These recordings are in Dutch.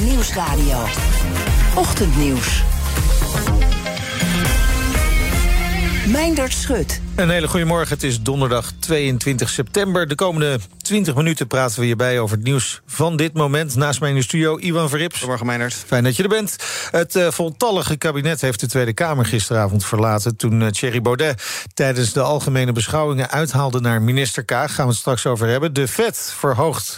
BNR Nieuwsradio. Ochtendnieuws. Meindert Schut. Een hele goede morgen. Het is donderdag 22 september. De komende 20 minuten praten we hierbij over het nieuws van dit moment. Naast mij in de studio Iwan Verrips. Goedemorgen, Meindert. Fijn dat je er bent. Het voltallige kabinet heeft de Tweede Kamer gisteravond verlaten toen Thierry Baudet tijdens de algemene beschouwingen uithaalde naar minister Kaag. Gaan we het straks over hebben. De FED verhoogt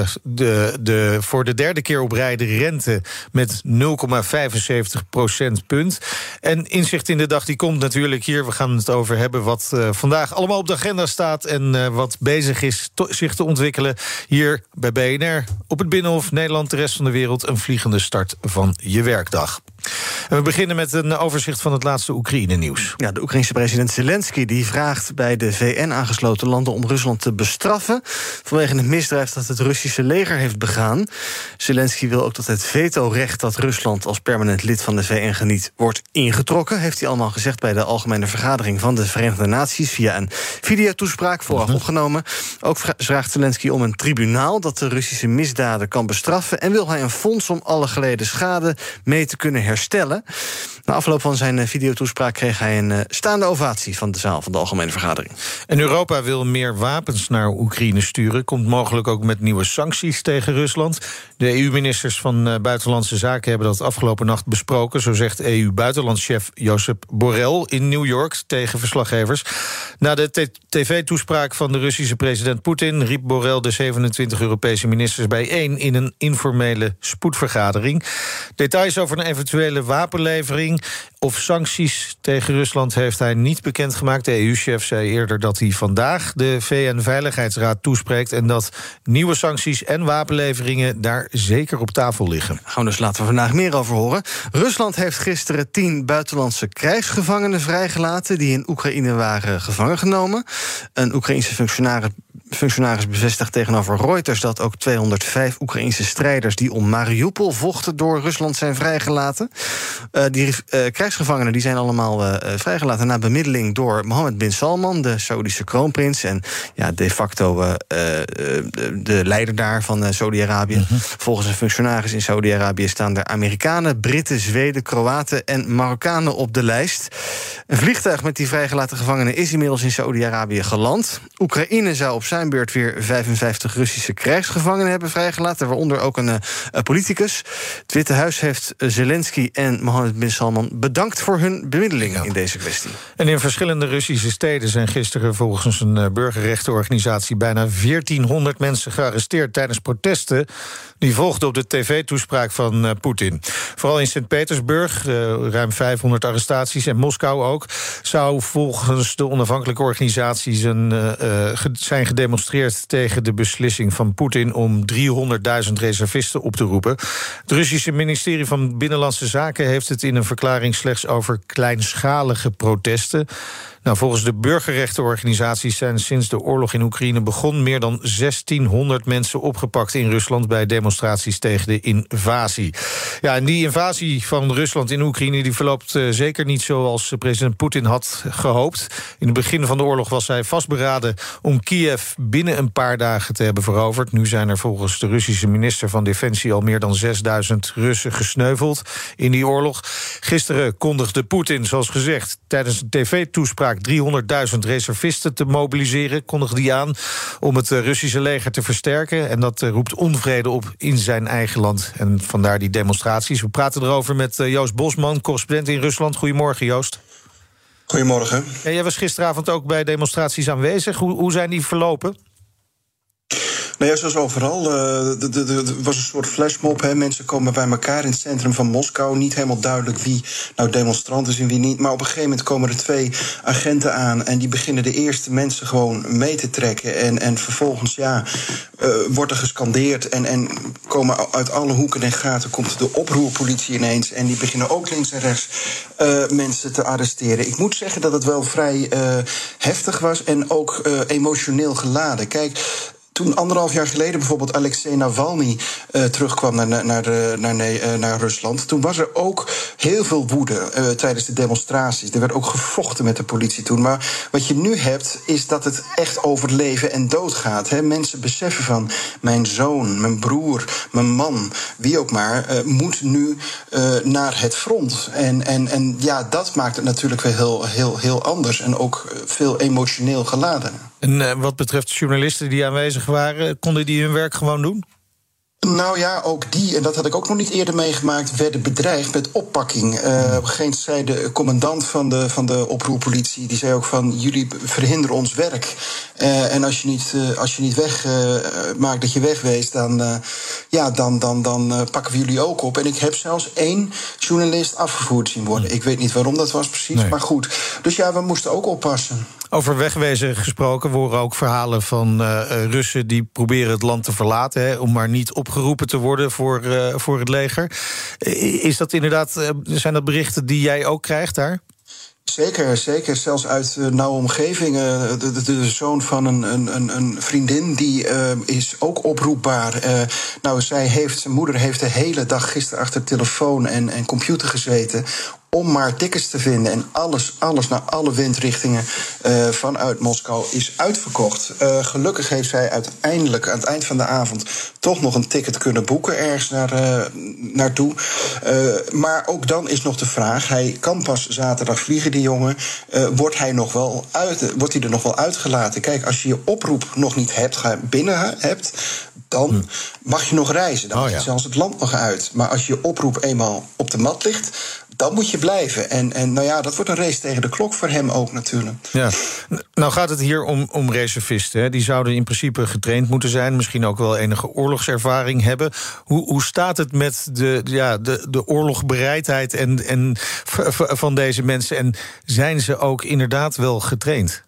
voor de derde keer op rij de rente met 0,75 procentpunt. En inzicht in de dag die komt natuurlijk hier. We gaan het over hebben wat vandaag allemaal op de agenda staat en wat bezig is zich te ontwikkelen hier bij BNR. Op het Binnenhof, Nederland, de rest van de wereld, een vliegende start van je werkdag. En we beginnen met een overzicht van het laatste Oekraïne-nieuws. Ja, de Oekraïense president Zelensky die vraagt bij de VN aangesloten landen om Rusland te bestraffen vanwege het misdrijf dat het Russische leger heeft begaan. Zelensky wil ook dat het vetorecht dat Rusland als permanent lid van de VN geniet wordt ingetrokken. Heeft hij allemaal gezegd bij de algemene vergadering van de Verenigde Naties via een videotoespraak vooraf opgenomen. Ook vraagt Zelensky om een tribunaal dat de Russische misdaden kan bestraffen en wil hij een fonds om alle geleden schade mee te kunnen herstellen. Na afloop van zijn videotoespraak kreeg hij een staande ovatie van de zaal van de algemene vergadering. En Europa wil meer wapens naar Oekraïne sturen. Komt mogelijk ook met nieuwe sancties tegen Rusland. De EU-ministers van Buitenlandse Zaken hebben dat afgelopen nacht besproken. Zo zegt EU-buitenlandschef Josep Borrell in New York tegen verslaggevers. Na de tv-toespraak van de Russische president Poetin riep Borrell de 27 Europese ministers bijeen in een informele spoedvergadering. Details over een eventuele wapenlevering of sancties tegen Rusland heeft hij niet bekendgemaakt. De EU-chef zei eerder dat hij vandaag de VN-veiligheidsraad toespreekt en dat nieuwe sancties en wapenleveringen daar zeker op tafel liggen. Daar gaan we dus later vandaag meer over horen. Rusland heeft gisteren 10 buitenlandse krijgsgevangenen vrijgelaten die in Oekraïne waren gevangen genomen. Een Oekraïense functionaris bevestigt tegenover Reuters dat ook 205 Oekraïense strijders die om Mariupol vochten door Rusland zijn vrijgelaten. Die krijgsgevangenen die zijn allemaal vrijgelaten na bemiddeling door Mohammed bin Salman, de Saoedische kroonprins en de facto de leider daar van Saudi-Arabië. Volgens een functionaris in Saudi-Arabië staan er Amerikanen, Britten, Zweden, Kroaten en Marokkanen op de lijst. Een vliegtuig met die vrijgelaten gevangenen is inmiddels in Saudi-Arabië geland. Oekraïne zou op zijn beurt weer 55 Russische krijgsgevangenen hebben vrijgelaten, waaronder ook een politicus. Het Witte Huis heeft Zelensky en Mohammed bin Salman bedankt voor hun bemiddeling in deze kwestie. En in verschillende Russische steden zijn gisteren volgens een burgerrechtenorganisatie bijna 1400 mensen gearresteerd tijdens protesten die volgden op de tv-toespraak van Poetin. Vooral in Sint-Petersburg, ruim 500 arrestaties, en Moskou ook, zou volgens de onafhankelijke organisatie zijn gedemonstreerd tegen de beslissing van Poetin om 300.000 reservisten op te roepen. Het Russische ministerie van Binnenlandse Zaken heeft het in een verklaring slechts over kleinschalige protesten. Volgens de burgerrechtenorganisaties zijn sinds de oorlog in Oekraïne begon meer dan 1600 mensen opgepakt in Rusland bij demonstraties tegen de invasie. Ja, en die invasie van Rusland in Oekraïne die verloopt zeker niet zoals president Poetin had gehoopt. In het begin van de oorlog was hij vastberaden om Kiev binnen een paar dagen te hebben veroverd. Nu zijn er volgens de Russische minister van Defensie al meer dan 6000 Russen gesneuveld in die oorlog. Gisteren kondigde Poetin, zoals gezegd, tijdens een tv-toespraak 300.000 reservisten te mobiliseren, kondigde hij aan om het Russische leger te versterken. En dat roept onvrede op in zijn eigen land. En vandaar die demonstraties. We praten erover met Joost Bosman, correspondent in Rusland. Goedemorgen, Joost. Goedemorgen. Ja, jij was gisteravond ook bij demonstraties aanwezig. Hoe zijn die verlopen? Nou ja, zoals overal. Er was een soort flashmob. Mensen komen bij elkaar in het centrum van Moskou. Niet helemaal duidelijk wie nou demonstrant is en wie niet. Maar op een gegeven moment komen er 2 agenten aan en die beginnen de eerste mensen gewoon mee te trekken. En vervolgens wordt er gescandeerd en komen uit alle hoeken en gaten komt de oproerpolitie ineens. En die beginnen ook links en rechts mensen te arresteren. Ik moet zeggen dat het wel vrij heftig was en ook emotioneel geladen. Kijk, toen 1,5 jaar geleden bijvoorbeeld Alexei Navalny terugkwam naar Rusland. Toen was er ook heel veel woede tijdens de demonstraties. Er werd ook gevochten met de politie toen. Maar wat je nu hebt, is dat het echt over leven en dood gaat. Hè. Mensen beseffen van, mijn zoon, mijn broer, mijn man, wie ook maar, moet nu naar het front. En ja, dat maakt het natuurlijk weer heel anders en ook veel emotioneel geladen. En wat betreft journalisten die aanwezig waren, konden die hun werk gewoon doen? Nou ja, ook die, en dat had ik ook nog niet eerder meegemaakt, werden bedreigd met oppakking. Op een gegeven moment zei de commandant van de oproerpolitie, die zei ook van, jullie verhinderen ons werk. En als je niet maakt dat je wegweest, dan pakken we jullie ook op. En ik heb zelfs 1 journalist afgevoerd zien worden. Ik weet niet waarom dat was precies, maar goed. Dus ja, we moesten ook oppassen. Over wegwezen gesproken, we horen ook verhalen van Russen die proberen het land te verlaten, hè, om maar niet opgeroepen te worden voor het leger. Is dat inderdaad, zijn dat berichten die jij ook krijgt daar? Zeker. Zelfs uit nauwe omgeving. De zoon van een vriendin, die is ook oproepbaar. Zijn moeder heeft de hele dag gisteren achter telefoon en computer gezeten om maar tickets te vinden. En alles naar alle windrichtingen vanuit Moskou is uitverkocht. Gelukkig heeft zij uiteindelijk aan het eind van de avond toch nog een ticket kunnen boeken ergens naartoe. Maar ook dan is nog de vraag, hij kan pas zaterdag vliegen, die jongen. Wordt hij er nog wel uitgelaten? Kijk, als je je oproep nog niet binnen hebt, dan mag je nog reizen. Dan mag je zelfs het land nog uit. Maar als je oproep eenmaal op de mat ligt, dan moet je blijven. En nou ja, dat wordt een race tegen de klok voor hem ook natuurlijk. Ja. Nou gaat het hier om reservisten. Hè? Die zouden in principe getraind moeten zijn, misschien ook wel enige oorlogservaring hebben. Hoe staat het met de oorlogbereidheid van deze mensen? En zijn ze ook inderdaad wel getraind?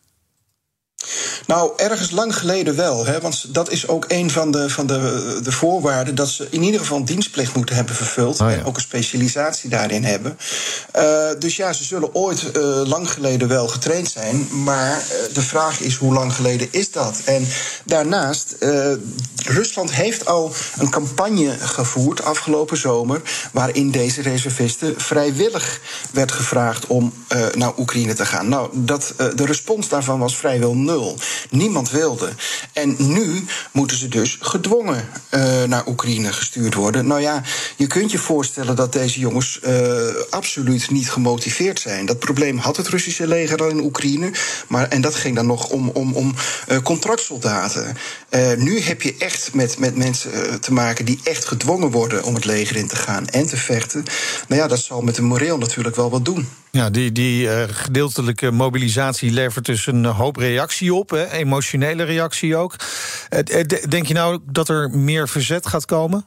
Nou, ergens lang geleden wel. Hè, want dat is ook een van de voorwaarden, dat ze in ieder geval een dienstplicht moeten hebben vervuld. En ook een specialisatie daarin hebben. Dus ja, ze zullen ooit lang geleden wel getraind zijn. Maar de vraag is, hoe lang geleden is dat? En daarnaast, Rusland heeft al een campagne gevoerd afgelopen zomer, waarin deze reservisten vrijwillig werd gevraagd om naar Oekraïne te gaan. Nou, de respons daarvan was vrijwel 0. Niemand wilde. En nu moeten ze dus gedwongen naar Oekraïne gestuurd worden. Nou ja, je kunt je voorstellen dat deze jongens absoluut niet gemotiveerd zijn. Dat probleem had het Russische leger al in Oekraïne. En dat ging dan nog om contractsoldaten. Nu heb je echt met mensen te maken die echt gedwongen worden om het leger in te gaan en te vechten. Nou ja, dat zal met de moreel natuurlijk wel wat doen. Ja, die gedeeltelijke mobilisatie levert dus een hoop reactie op, hè, emotionele reactie ook. Denk je nou dat er meer verzet gaat komen?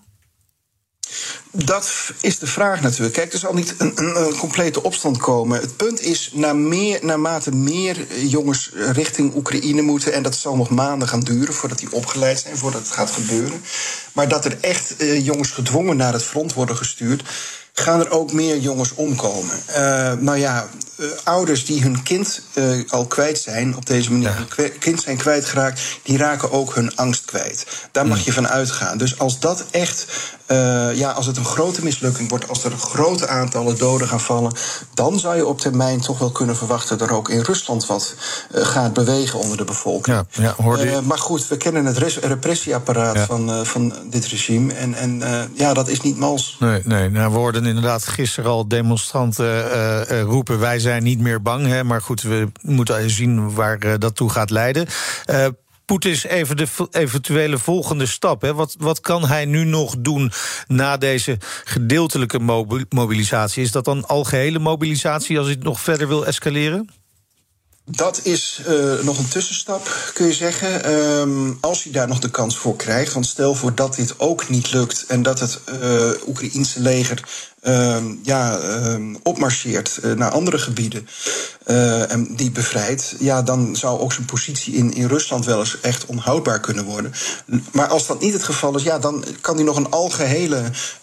Dat is de vraag natuurlijk. Kijk, er zal niet een complete opstand komen. Het punt is, naarmate meer jongens richting Oekraïne moeten, en dat zal nog maanden gaan duren voordat die opgeleid zijn, voordat het gaat gebeuren, maar dat er echt jongens gedwongen naar het front worden gestuurd, gaan er ook meer jongens omkomen. Ouders die hun kind al kwijt zijn, op deze manier hun kind zijn kwijtgeraakt, die raken ook hun angst kwijt. Daar mag je van uitgaan. Dus als dat echt, als het een grote mislukking wordt, als er grote aantallen doden gaan vallen, dan zou je op termijn toch wel kunnen verwachten dat er ook in Rusland wat gaat bewegen onder de bevolking. Maar goed, we kennen het repressieapparaat van dit regime. En dat is niet mals. Nee, nou, we hoorden inderdaad gisteren al demonstranten roepen, wij zijn niet meer bang. Hè, maar goed, we moeten zien waar dat toe gaat leiden. Poetin is even de eventuele volgende stap. Hè. Wat kan hij nu nog doen na deze gedeeltelijke mobilisatie? Is dat dan algehele mobilisatie als hij het nog verder wil escaleren? Dat is nog een tussenstap, kun je zeggen. Als hij daar nog de kans voor krijgt. Want stel voor dat dit ook niet lukt en dat het Oekraïense leger opmarcheert naar andere gebieden en die bevrijdt, dan zou ook zijn positie in Rusland wel eens echt onhoudbaar kunnen worden. Maar als dat niet het geval is, dan kan hij nog een algehele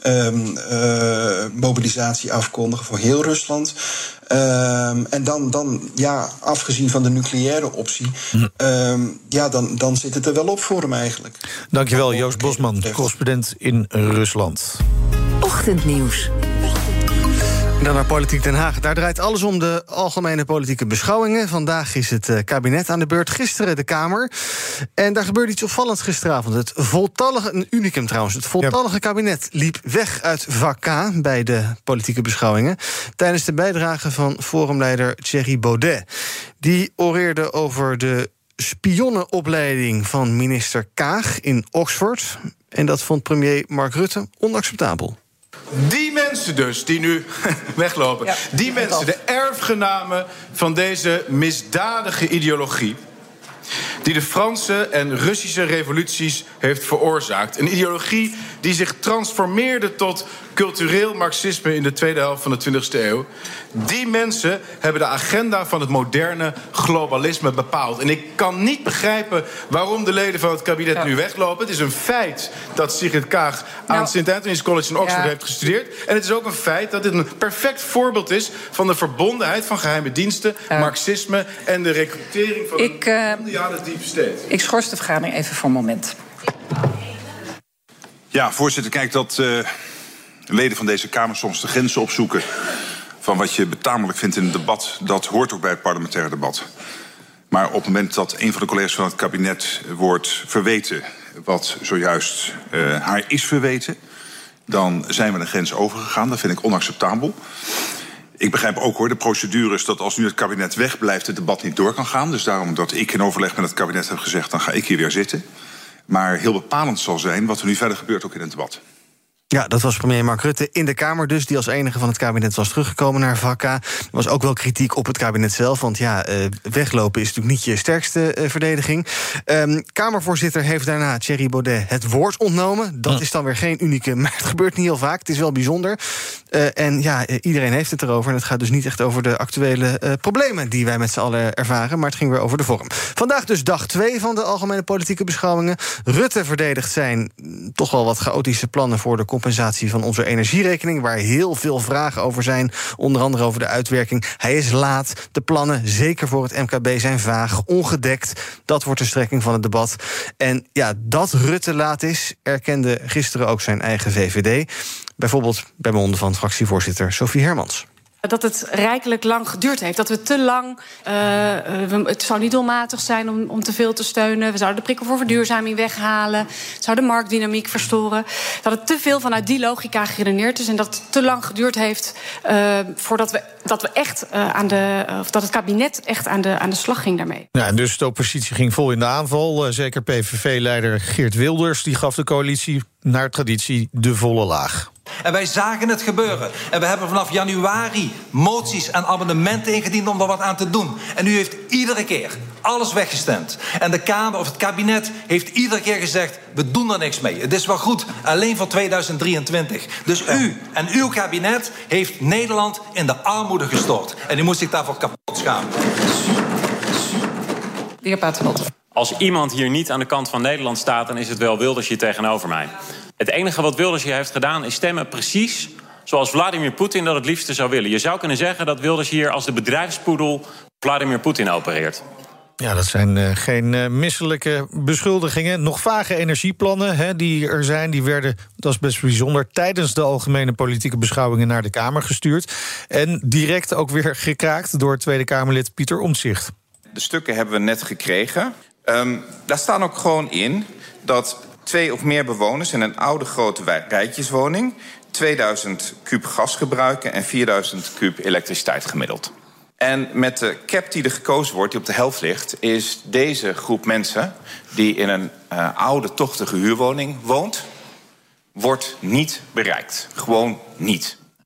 mobilisatie afkondigen voor heel Rusland. En dan, afgezien van de nucleaire optie, dan zit het er wel op voor hem eigenlijk. Dankjewel, Joost Bosman, correspondent in Rusland. Ochtendnieuws. En dan naar Politiek Den Haag. Daar draait alles om de algemene politieke beschouwingen. Vandaag is het kabinet aan de beurt, gisteren de Kamer. En daar gebeurde iets opvallends gisteravond. Een unicum trouwens. Het voltallige kabinet liep weg uit vak K bij de politieke beschouwingen, tijdens de bijdrage van forumleider Thierry Baudet. Die oreerde over de spionnenopleiding van minister Kaag in Oxford. En dat vond premier Mark Rutte onacceptabel. Die mensen dus, die nu weglopen, die mensen, de erfgenamen van deze misdadige ideologie, die de Franse en Russische revoluties heeft veroorzaakt. Een ideologie die zich transformeerde tot cultureel marxisme in de tweede helft van de 20e eeuw. Die mensen hebben de agenda van het moderne globalisme bepaald. En ik kan niet begrijpen waarom de leden van het kabinet nu weglopen. Het is een feit dat Sigrid Kaag aan St. Anthony's College in Oxford heeft gestudeerd. En het is ook een feit dat dit een perfect voorbeeld is van de verbondenheid van geheime diensten, marxisme en de recrutering van een mondiale deep state. Ik schors de vergadering even voor een moment. Ja, voorzitter, kijk dat leden van deze Kamer soms de grenzen opzoeken van wat je betamelijk vindt in een debat. Dat hoort ook bij het parlementaire debat. Maar op het moment dat een van de collega's van het kabinet wordt verweten wat zojuist haar is verweten, dan zijn we de grens overgegaan. Dat vind ik onacceptabel. Ik begrijp ook de procedures dat als nu het kabinet wegblijft, het debat niet door kan gaan. Dus daarom dat ik in overleg met het kabinet heb gezegd, dan ga ik hier weer zitten. Maar heel bepalend zal zijn wat er nu verder gebeurt ook in het debat. Ja, dat was premier Mark Rutte in de Kamer dus, die als enige van het kabinet was teruggekomen naar vak K. Er was ook wel kritiek op het kabinet zelf, want weglopen is natuurlijk niet je sterkste verdediging. Kamervoorzitter heeft daarna Thierry Baudet het woord ontnomen. Dat is dan weer geen unicum, maar het gebeurt niet heel vaak. Het is wel bijzonder. Iedereen heeft het erover. En het gaat dus niet echt over de actuele problemen die wij met z'n allen ervaren, maar het ging weer over de vorm. Vandaag dus dag 2 van de algemene politieke beschouwingen. Rutte verdedigt zijn toch wel wat chaotische plannen voor de compensatie van onze energierekening, waar heel veel vragen over zijn, onder andere over de uitwerking. Hij is laat, de plannen, zeker voor het MKB, zijn vaag, ongedekt. Dat wordt de strekking van het debat. En dat Rutte laat is, erkende gisteren ook zijn eigen VVD. Bijvoorbeeld bij monden van fractievoorzitter Sophie Hermans. Dat het rijkelijk lang geduurd heeft. Dat we te lang... het zou niet doelmatig zijn om te veel te steunen. We zouden de prikkel voor verduurzaming weghalen. Het zou de marktdynamiek verstoren. Dat het te veel vanuit die logica geredeneerd is. En dat het te lang geduurd heeft voordat we echt dat het kabinet echt aan de slag ging daarmee. Ja, en dus de oppositie ging vol in de aanval. Zeker PVV-leider Geert Wilders, die gaf de coalitie naar traditie de volle laag. En wij zagen het gebeuren. En we hebben vanaf januari moties en amendementen ingediend om er wat aan te doen. En u heeft iedere keer alles weggestemd. En de Kamer of het kabinet heeft iedere keer gezegd, we doen er niks mee. Het is wel goed, alleen voor 2023. Dus u en uw kabinet heeft Nederland in de armoede gestort. En u moet zich daarvoor kapot schamen. De heer Paternotte. Als iemand hier niet aan de kant van Nederland staat, dan is het wel Wilders hier tegenover mij. Het enige wat Wilders hier heeft gedaan is stemmen precies zoals Vladimir Poetin dat het liefste zou willen. Je zou kunnen zeggen dat Wilders hier als de bedrijfspoedel Vladimir Poetin opereert. Ja, dat zijn geen misselijke beschuldigingen. Nog vage energieplannen die er zijn, die werden, dat is best bijzonder, tijdens de algemene politieke beschouwingen naar de Kamer gestuurd. En direct ook weer gekraakt door Tweede Kamerlid Pieter Omtzigt. De stukken hebben we net gekregen. Daar staan ook gewoon in dat 2 of meer bewoners in een oude grote rijtjeswoning 2000 kuub gas gebruiken en 4000 kuub elektriciteit gemiddeld. En met de cap die er gekozen wordt, die op de helft ligt, is deze groep mensen die in een oude, tochtige huurwoning woont, wordt niet bereikt. Gewoon niet.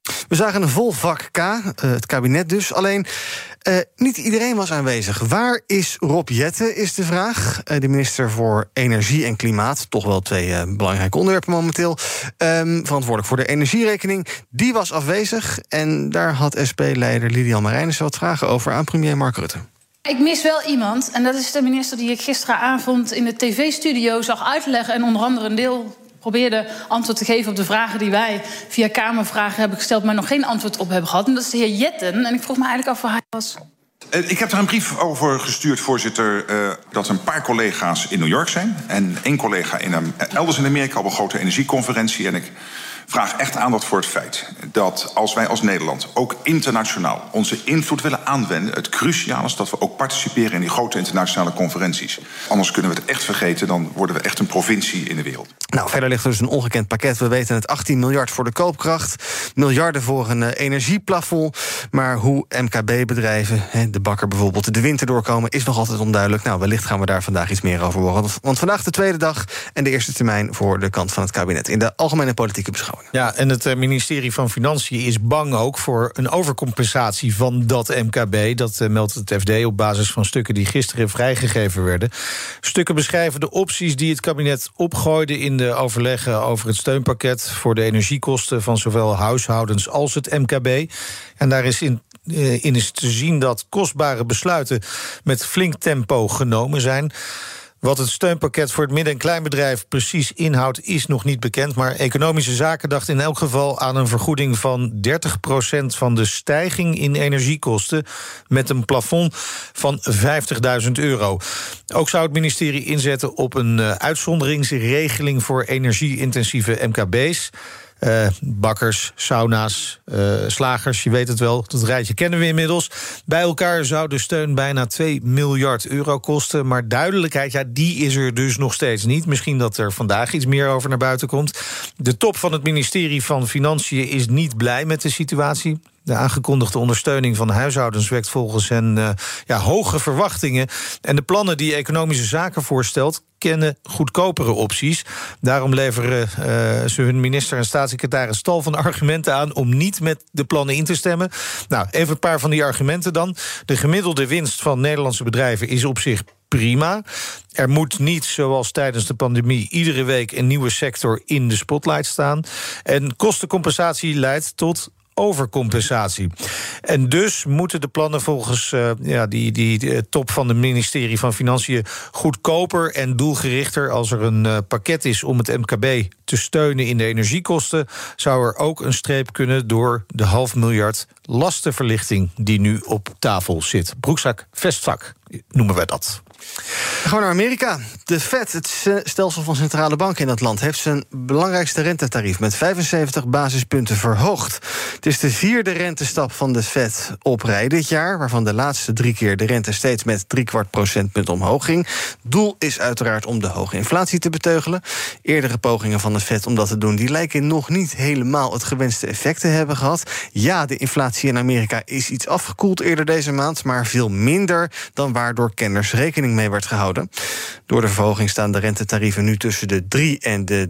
We zagen een vol vak K, het kabinet dus. Alleen, niet iedereen was aanwezig. Waar is Rob Jetten, is de vraag. De minister voor Energie en Klimaat, toch wel twee belangrijke onderwerpen momenteel, verantwoordelijk voor de energierekening, die was afwezig. En daar had SP-leider Lilian Marijnissen wat vragen over aan premier Mark Rutte. Ik mis wel iemand, en dat is de minister die ik gisteravond in de tv-studio zag uitleggen en onder andere een deel probeerde antwoord te geven op de vragen die wij via Kamervragen hebben gesteld, maar nog geen antwoord op hebben gehad. En dat is de heer Jetten. En ik vroeg me eigenlijk af waar hij was. Ik heb daar een brief over gestuurd, voorzitter, dat een paar collega's in New York zijn en 1 collega elders in Amerika op een grote energieconferentie. En ik vraag echt aandacht voor het feit dat als wij als Nederland ook internationaal onze invloed willen aanwenden, het cruciaal is dat we ook participeren in die grote internationale conferenties. Anders kunnen we het echt vergeten, dan worden we echt een provincie in de wereld. Nou, verder ligt er dus een ongekend pakket. We weten het, 18 miljard voor de koopkracht, miljarden voor een energieplafond. Maar hoe MKB-bedrijven, de bakker bijvoorbeeld, de winter doorkomen, is nog altijd onduidelijk. Nou, wellicht gaan we daar vandaag iets meer over horen. Want vandaag de tweede dag en de eerste termijn voor de kant van het kabinet in de algemene politieke beschouwing. Ja, en het ministerie van Financiën is bang ook voor een overcompensatie van dat MKB. Dat meldt het FD op basis van stukken die gisteren vrijgegeven werden. Stukken beschrijven de opties die het kabinet opgooide in de overleggen over het steunpakket voor de energiekosten van zowel huishoudens als het MKB. En daar is in is te zien dat kostbare besluiten met flink tempo genomen zijn. Wat het steunpakket voor het midden- en kleinbedrijf precies inhoudt, is nog niet bekend. Maar Economische Zaken dacht in elk geval aan een vergoeding van 30% van de stijging in energiekosten, met een plafond van €50.000. Ook zou het ministerie inzetten op een uitzonderingsregeling voor energie-intensieve MKB's. Bakkers, sauna's, slagers, je weet het wel, dat rijtje kennen we inmiddels. Bij elkaar zou de steun bijna €2 miljard kosten. Maar duidelijkheid, ja, die is er dus nog steeds niet. Misschien dat er vandaag iets meer over naar buiten komt. De top van het ministerie van Financiën is niet blij met de situatie. De aangekondigde ondersteuning van huishoudens wekt volgens hen hoge verwachtingen. En de plannen die Economische Zaken voorstelt kennen goedkopere opties. Daarom leveren ze hun minister en staatssecretaris tal van argumenten aan om niet met de plannen in te stemmen. Nou, even een paar van die argumenten dan. De gemiddelde winst van Nederlandse bedrijven is op zich prima. Er moet niet, zoals tijdens de pandemie, iedere week een nieuwe sector in de spotlight staan. En kostencompensatie leidt tot overcompensatie. En dus moeten de plannen volgens die top van het ministerie van Financiën goedkoper en doelgerichter. Als er een pakket is om het MKB te steunen in de energiekosten, zou er ook een streep kunnen door de $500 miljoen lastenverlichting die nu op tafel zit. Broekzak, vestzak noemen wij dat. Dan gaan we naar Amerika. De Fed, het stelsel van centrale banken in dat land, heeft zijn belangrijkste rentetarief met 75 basispunten verhoogd. Het is de 4e rentestap van de Fed op rij dit jaar, waarvan de laatste 3 keer de rente steeds met 3/4 procentpunt omhoog ging. Doel is uiteraard om de hoge inflatie te beteugelen. Eerdere pogingen van de Fed om dat te doen, die lijken nog niet helemaal het gewenste effect te hebben gehad. Ja, de inflatie in Amerika is iets afgekoeld eerder deze maand, maar veel minder dan waardoor kenners rekening mee werd gehouden. Door de verhoging staan de rentetarieven nu tussen de 3 en de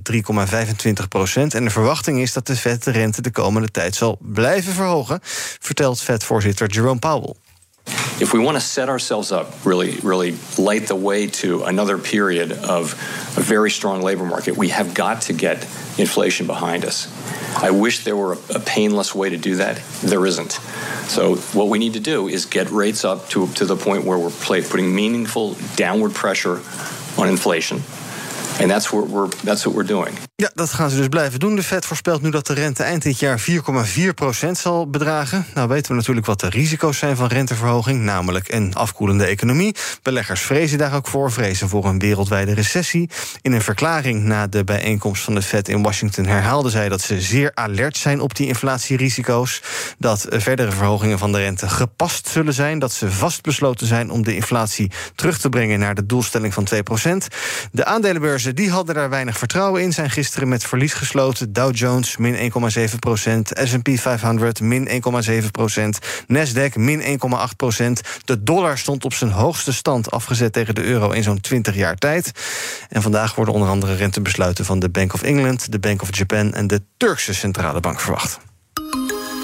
3,25%. En de verwachting is dat de Fed de rente de komende tijd zal blijven verhogen, vertelt Fed-voorzitter Jerome Powell. If we want to set ourselves up, really light the way to another period of a very strong labor market, we have got to get inflation behind us. I wish there were a painless way to do that. There isn't. So what we need to do is get rates up to the point where we're putting meaningful downward pressure on inflation. And that's what we're doing. Ja, dat gaan ze dus blijven doen. De Fed voorspelt nu dat de rente eind dit jaar 4,4% zal bedragen. Nou weten we natuurlijk wat de risico's zijn van renteverhoging, namelijk een afkoelende economie. Beleggers vrezen daar ook voor, vrezen voor een wereldwijde recessie. In een verklaring na de bijeenkomst van de Fed in Washington herhaalde zij dat ze zeer alert zijn op die inflatierisico's, dat verdere verhogingen van de rente gepast zullen zijn, dat ze vastbesloten zijn om de inflatie terug te brengen naar de doelstelling van 2%. De aandelenbeurzen die hadden daar weinig vertrouwen in, zijn gisteren met verlies gesloten. Dow Jones min 1,7%, S&P 500 min 1,7%, Nasdaq min 1,8%. De dollar stond op zijn hoogste stand, afgezet tegen de euro in zo'n 20 jaar tijd. En vandaag worden onder andere rentebesluiten van de Bank of England, de Bank of Japan en de Turkse Centrale Bank verwacht.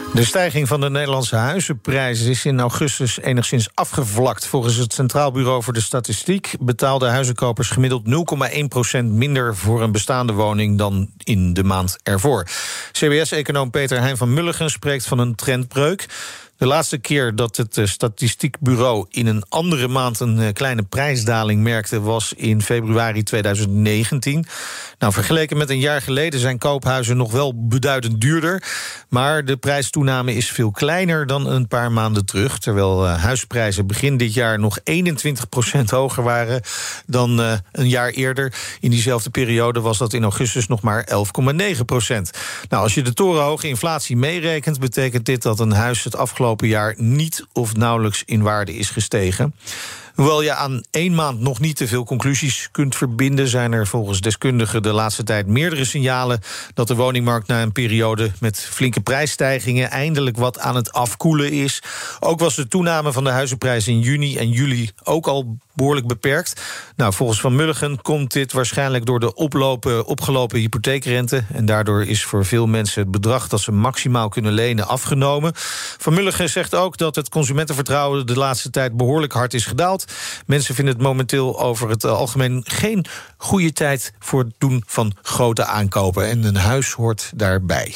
De stijging van de Nederlandse huizenprijs is in augustus enigszins afgevlakt. Volgens het Centraal Bureau voor de Statistiek betaalden huizenkopers gemiddeld 0,1% minder voor een bestaande woning dan in de maand ervoor. CBS-econoom Peter Hein van Mulligen spreekt van een trendbreuk. De laatste keer dat het statistiekbureau in een andere maand een kleine prijsdaling merkte was in februari 2019. Nou, vergeleken met een jaar geleden zijn koophuizen nog wel beduidend duurder. Maar de prijstoename is veel kleiner dan een paar maanden terug. Terwijl huisprijzen begin dit jaar nog 21% hoger waren dan een jaar eerder. In diezelfde periode was dat in augustus nog maar 11,9%. Nou, als je de torenhoge inflatie meerekent, betekent dit dat een huis het afgelopen jaar niet of nauwelijks in waarde is gestegen. Hoewel je aan 1 maand nog niet te veel conclusies kunt verbinden, zijn er volgens deskundigen de laatste tijd meerdere signalen dat de woningmarkt na een periode met flinke prijsstijgingen eindelijk wat aan het afkoelen is. Ook was de toename van de huizenprijzen in juni en juli ook al behoorlijk beperkt. Nou, volgens Van Mulligen komt dit waarschijnlijk door de opgelopen hypotheekrente. En daardoor is voor veel mensen het bedrag dat ze maximaal kunnen lenen afgenomen. Van Mulligen zegt ook dat het consumentenvertrouwen de laatste tijd behoorlijk hard is gedaald. Mensen vinden het momenteel over het algemeen geen goede tijd voor het doen van grote aankopen. En een huis hoort daarbij.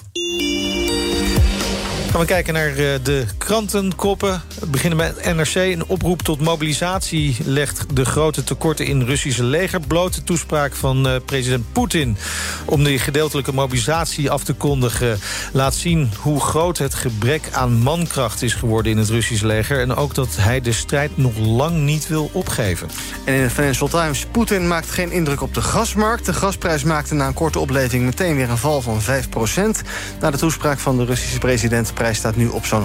Gaan we kijken naar de krantenkoppen. We beginnen met NRC. Een oproep tot mobilisatie legt de grote tekorten in Russische leger bloot. De toespraak van president Poetin om de gedeeltelijke mobilisatie af te kondigen laat zien hoe groot het gebrek aan mankracht is geworden in het Russische leger. En ook dat hij de strijd nog lang niet wil opgeven. En in de Financial Times, Poetin maakt geen indruk op de gasmarkt. De gasprijs maakte na een korte opleving meteen weer een val van 5%. Na de toespraak van de Russische president, de prijs staat nu op zo'n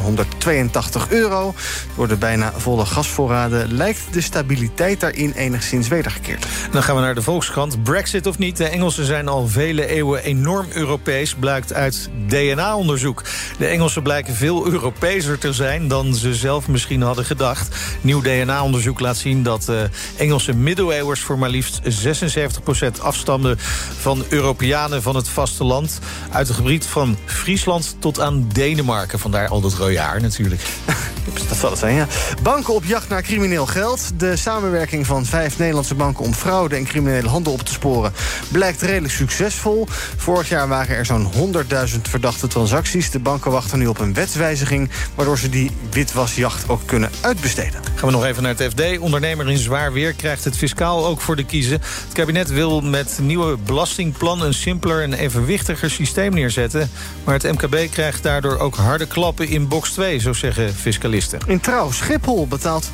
€182. Door de bijna volle gasvoorraden lijkt de stabiliteit daarin enigszins wedergekeerd. Dan gaan we naar de Volkskrant. Brexit of niet, de Engelsen zijn al vele eeuwen enorm Europees, blijkt uit DNA-onderzoek. De Engelsen blijken veel Europeeser te zijn dan ze zelf misschien hadden gedacht. Nieuw DNA-onderzoek laat zien dat Engelse middeleeuwers voor maar liefst 76% afstamden van Europeanen van het vasteland. Uit het gebied van Friesland tot aan Denemarken. Vandaar al dat rode haar natuurlijk. Dat zal het zijn, ja. Banken op jacht naar crimineel geld. De samenwerking van 5 Nederlandse banken om fraude en criminele handel op te sporen blijkt redelijk succesvol. Vorig jaar waren er zo'n 100.000 verdachte transacties. De banken wachten nu op een wetswijziging, waardoor ze die witwasjacht ook kunnen uitbesteden. Gaan we nog even naar het FD. Ondernemer in zwaar weer krijgt het fiscaal ook voor de kiezen. Het kabinet wil met nieuwe belastingplan een simpeler en evenwichtiger systeem neerzetten. Maar het MKB krijgt daardoor ook harde klappen in box 2, zo zeggen fiscalisten. In Trouw, Schiphol betaalt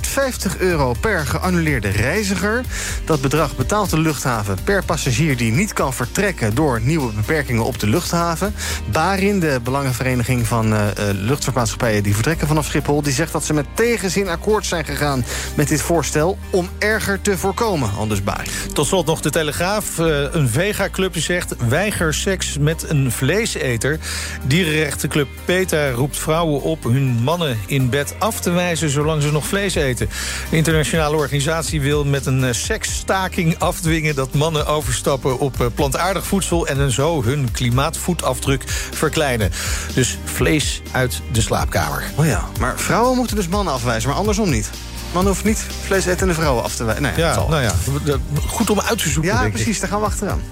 €350 per geannuleerde reiziger. Dat bedrag betaalt de luchthaven per passagier die niet kan vertrekken door nieuwe beperkingen op de luchthaven. Barin, de belangenvereniging van luchtvaartmaatschappijen die vertrekken vanaf Schiphol, die zegt dat ze met tegenzin akkoord zijn gegaan met dit voorstel om erger te voorkomen, aldus Barin. Tot slot nog de Telegraaf. Een vega-club zegt weiger seks met een vleeseter. Dierenrechtenclub PETA roept vrouwen op hun mannen in bed af te wijzen zolang ze nog vlees eten. De internationale organisatie wil met een seksstaking afdwingen dat mannen overstappen op plantaardig voedsel en zo hun klimaatvoetafdruk verkleinen. Dus vlees uit de slaapkamer. Oh ja, maar vrouwen moeten dus mannen afwijzen, maar andersom niet. Mannen hoeft niet vleesetende vrouwen af te wijzen. Nee, ja, nou ja, goed om uit te zoeken. Ja, denk precies, ik. daar gaan we achteraan.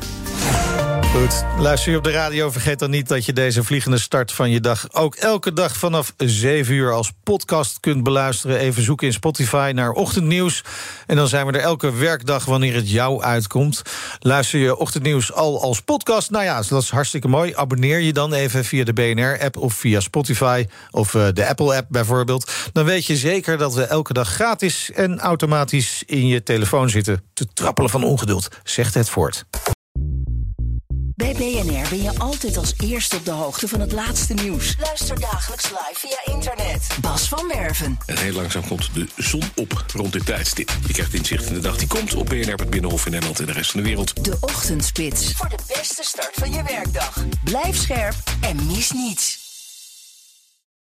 Goed, luister je op de radio, vergeet dan niet dat je deze vliegende start van je dag ook elke dag vanaf 7 uur als podcast kunt beluisteren. Even zoeken in Spotify naar Ochtendnieuws. En dan zijn we er elke werkdag wanneer het jou uitkomt. Luister je Ochtendnieuws al als podcast? Nou ja, dat is hartstikke mooi. Abonneer je dan even via de BNR-app of via Spotify of de Apple-app bijvoorbeeld. Dan weet je zeker dat we elke dag gratis en automatisch in je telefoon zitten te trappelen van ongeduld. Zegt het voort. Bij BNR ben je altijd als eerste op de hoogte van het laatste nieuws. Luister dagelijks live via internet. Bas van Werven. En heel langzaam komt de zon op rond dit tijdstip. Je krijgt inzicht in de dag die komt op BNR, het Binnenhof in Nederland en de rest van de wereld. De Ochtendspits. Voor de beste start van je werkdag. Blijf scherp en mis niets.